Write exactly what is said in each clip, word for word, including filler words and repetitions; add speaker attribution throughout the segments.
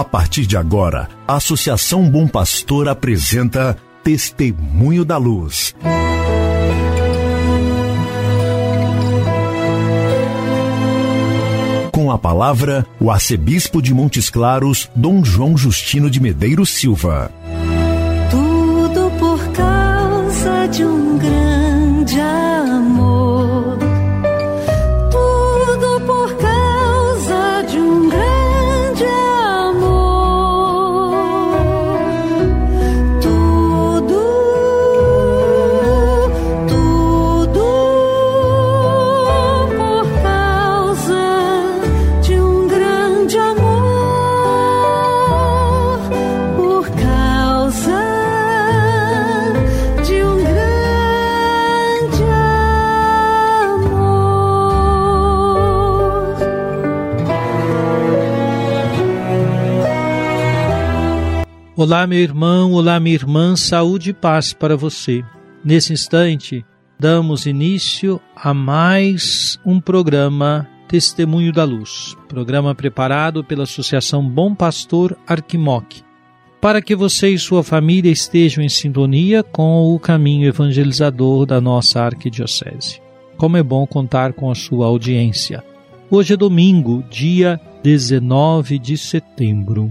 Speaker 1: A partir de agora, a Associação Bom Pastor apresenta Testemunho da Luz. Com a palavra, o arcebispo de Montes Claros, Dom João Justino de Medeiros Silva.
Speaker 2: Tudo por causa de um grande amor. Tudo por causa de um grande amor. Tudo, tudo por causa de um grande amor. Por causa de um grande amor.
Speaker 3: Olá, meu irmão, olá, minha irmã, saúde e paz para você. Nesse instante, damos início a mais um programa Testemunho da Luz, programa preparado pela Associação Bom Pastor Arquimoc, para que você e sua família estejam em sintonia com o caminho evangelizador da nossa arquidiocese. Como é bom contar com a sua audiência. Hoje é domingo, dia dezenove de setembro.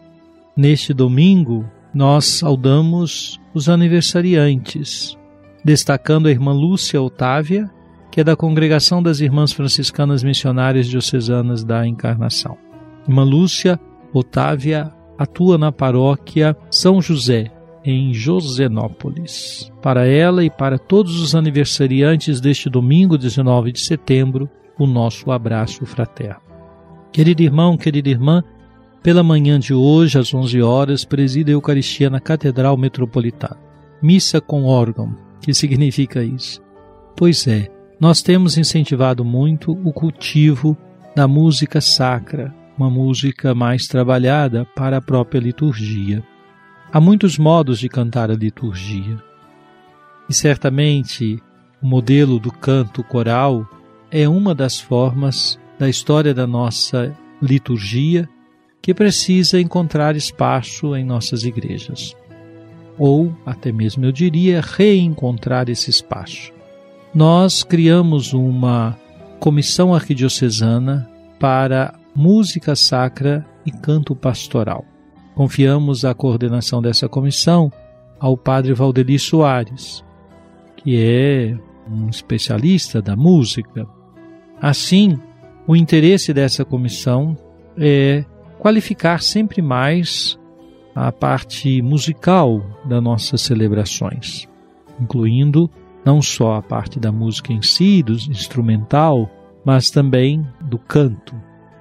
Speaker 3: Neste domingo, nós saudamos os aniversariantes, destacando a irmã Lúcia Otávia, que é da Congregação das Irmãs Franciscanas Missionárias Diocesanas da Encarnação. Irmã Lúcia Otávia atua na paróquia São José, em Josenópolis. Para ela e para todos os aniversariantes deste domingo, dezenove de setembro, o nosso abraço fraterno. Querido irmão, querida irmã, pela manhã de hoje, às onze horas, presida a Eucaristia na Catedral Metropolitana. Missa com órgão. O que significa isso? Pois é, nós temos incentivado muito o cultivo da música sacra, uma música mais trabalhada para a própria liturgia. Há muitos modos de cantar a liturgia. E certamente o modelo do canto coral é uma das formas da história da nossa liturgia que precisa encontrar espaço em nossas igrejas. Ou, até mesmo eu diria, reencontrar esse espaço. Nós criamos uma comissão arquidiocesana para música sacra e canto pastoral. Confiamos a coordenação dessa comissão ao padre Valdeli Soares, que é um especialista da música. Assim, o interesse dessa comissão é qualificar sempre mais a parte musical das nossas celebrações, incluindo não só a parte da música em si, do instrumental, mas também do canto.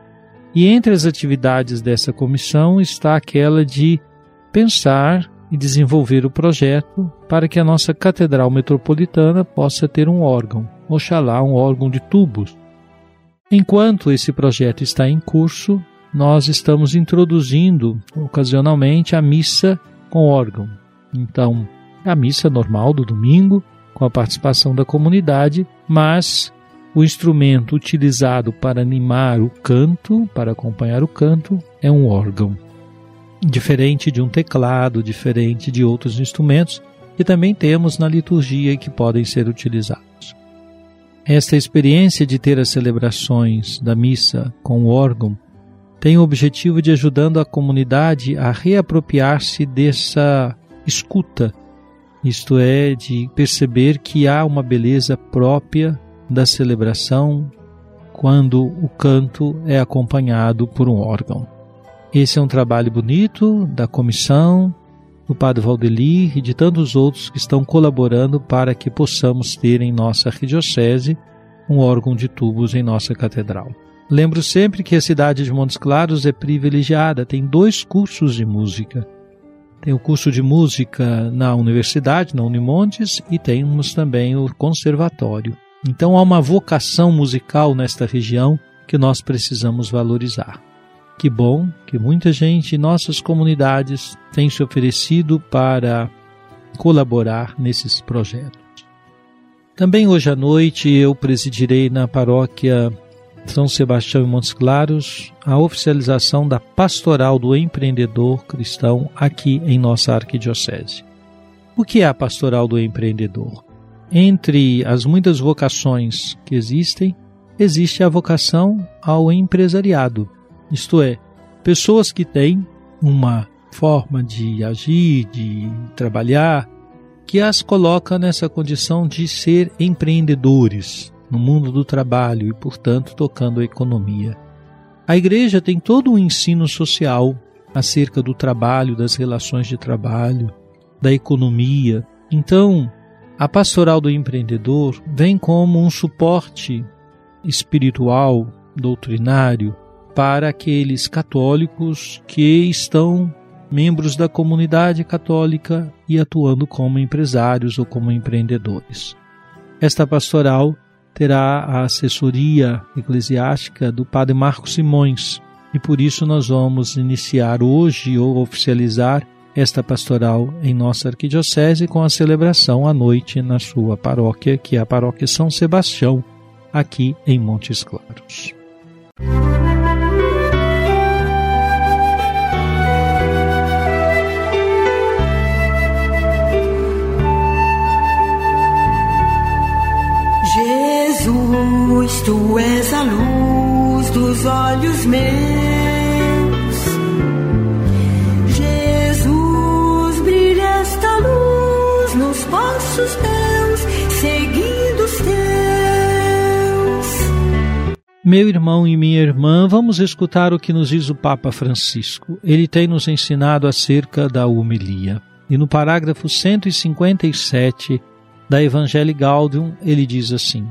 Speaker 3: E entre as atividades dessa comissão está aquela de pensar e desenvolver o projeto para que a nossa Catedral Metropolitana possa ter um órgão, oxalá um órgão de tubos. Enquanto esse projeto está em curso, nós estamos introduzindo ocasionalmente a missa com órgão. Então, a missa normal do domingo, com a participação da comunidade, mas o instrumento utilizado para animar o canto, para acompanhar o canto, é um órgão. Diferente de um teclado, diferente de outros instrumentos que também temos na liturgia e que podem ser utilizados. Esta experiência de ter as celebrações da missa com o órgão tem o objetivo de ajudando a comunidade a reapropriar-se dessa escuta, isto é, de perceber que há uma beleza própria da celebração quando o canto é acompanhado por um órgão. Esse é um trabalho bonito da comissão, do padre Valdeli e de tantos outros que estão colaborando para que possamos ter em nossa arquidiocese um órgão de tubos em nossa catedral. Lembro sempre que a cidade de Montes Claros é privilegiada, tem dois cursos de música. Tem o curso de música na universidade, na Unimontes, e temos também o conservatório. Então há uma vocação musical nesta região que nós precisamos valorizar. Que bom que muita gente em nossas comunidades tem se oferecido para colaborar nesses projetos. Também hoje à noite eu presidirei na paróquia São Sebastião e Montes Claros, a oficialização da Pastoral do Empreendedor Cristão aqui em nossa arquidiocese. O que é a Pastoral do Empreendedor? Entre as muitas vocações que existem, existe a vocação ao empresariado, isto é, pessoas que têm uma forma de agir, de trabalhar, que as coloca nessa condição de ser empreendedores no mundo do trabalho e, portanto, tocando a economia. A igreja tem todo um ensino social acerca do trabalho, das relações de trabalho, da economia. Então, a pastoral do empreendedor vem como um suporte espiritual, doutrinário, para aqueles católicos que estão membros da comunidade católica e atuando como empresários ou como empreendedores. Esta pastoral terá a assessoria eclesiástica do padre Marcos Simões e por isso nós vamos iniciar hoje ou oficializar esta pastoral em nossa arquidiocese com a celebração à noite na sua paróquia, que é a paróquia São Sebastião, aqui em Montes Claros.
Speaker 4: Jesus, tu és a luz dos olhos meus. Jesus, brilha esta luz nos passos teus, seguindo os teus.
Speaker 3: Meu irmão e minha irmã, vamos escutar o que nos diz o Papa Francisco. Ele tem nos ensinado acerca da homilia. E no parágrafo cento e cinquenta e sete da Evangelii Gaudium, ele diz assim: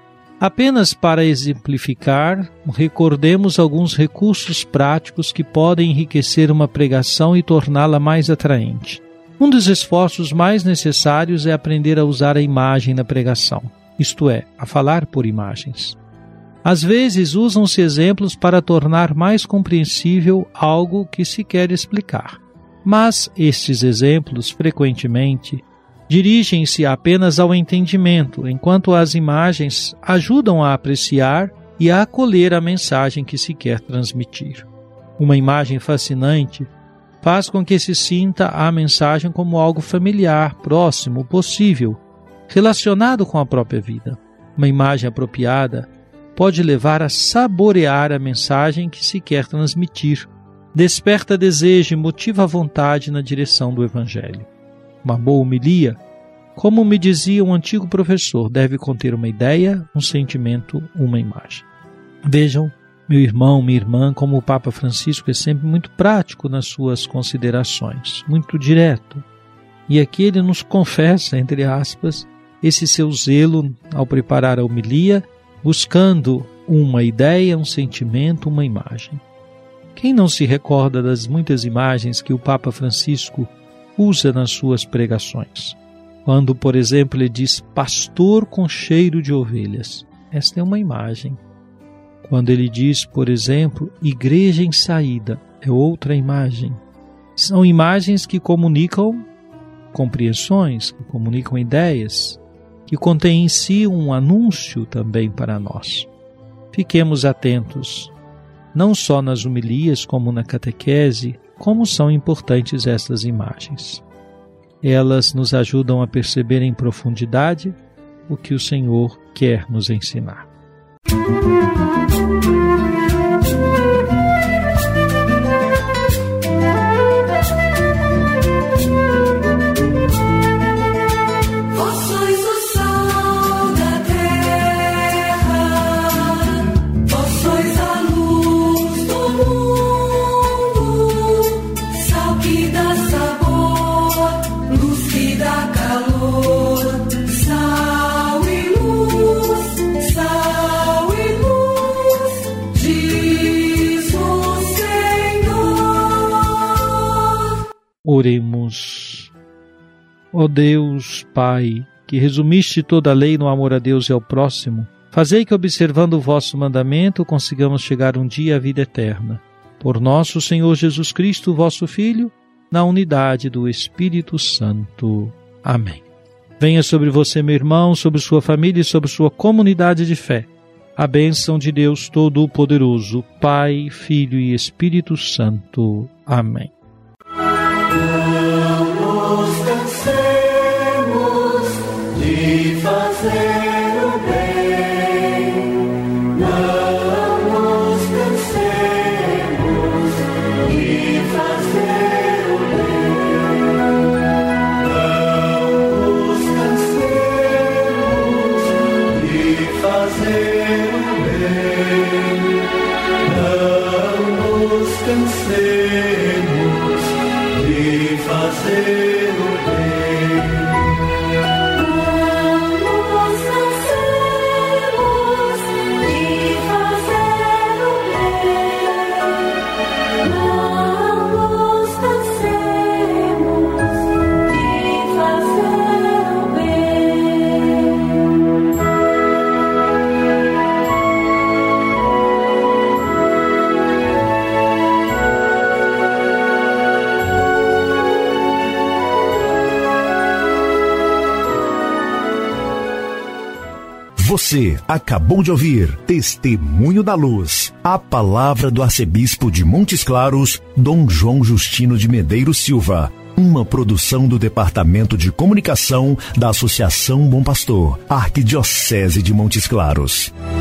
Speaker 3: apenas para exemplificar, recordemos alguns recursos práticos que podem enriquecer uma pregação e torná-la mais atraente. Um dos esforços mais necessários é aprender a usar a imagem na pregação, isto é, a falar por imagens. Às vezes usam-se exemplos para tornar mais compreensível algo que se quer explicar, mas estes exemplos, frequentemente, dirigem-se apenas ao entendimento, enquanto as imagens ajudam a apreciar e a acolher a mensagem que se quer transmitir. Uma imagem fascinante faz com que se sinta a mensagem como algo familiar, próximo, possível, relacionado com a própria vida. Uma imagem apropriada pode levar a saborear a mensagem que se quer transmitir, desperta desejo e motiva a vontade na direção do Evangelho. Uma boa homilia, como me dizia um antigo professor, deve conter uma ideia, um sentimento, uma imagem. Vejam, meu irmão, minha irmã, como o Papa Francisco é sempre muito prático nas suas considerações, muito direto. E aqui ele nos confessa, entre aspas, esse seu zelo ao preparar a homilia, buscando uma ideia, um sentimento, uma imagem. Quem não se recorda das muitas imagens que o Papa Francisco usa nas suas pregações? Quando, por exemplo, ele diz pastor com cheiro de ovelhas. Esta é uma imagem. Quando ele diz, por exemplo, igreja em saída, é outra imagem. São imagens que comunicam compreensões, que comunicam ideias, que contêm em si um anúncio também para nós. Fiquemos atentos, não só nas homilias como na catequese, como são importantes estas imagens. Elas nos ajudam a perceber em profundidade o que o Senhor quer nos ensinar. Oremos. Ó Deus, Pai, que resumiste toda a lei no amor a Deus e ao próximo, fazei que, observando o vosso mandamento, consigamos chegar um dia à vida eterna. Por nosso Senhor Jesus Cristo, vosso Filho, na unidade do Espírito Santo. Amém. Venha sobre você, meu irmão, sobre sua família e sobre sua comunidade de fé a bênção de Deus Todo-Poderoso, Pai, Filho e Espírito Santo. Amém.
Speaker 4: Não nos cansemos de fazer o bem, não nos cansemos de fazer o bem, não nos cansemos de fazer o bem, não nos cansemos de fazer o bem.
Speaker 1: Você acabou de ouvir Testemunho da Luz, a palavra do arcebispo de Montes Claros, Dom João Justino de Medeiros Silva, uma produção do Departamento de Comunicação da Associação Bom Pastor, Arquidiocese de Montes Claros.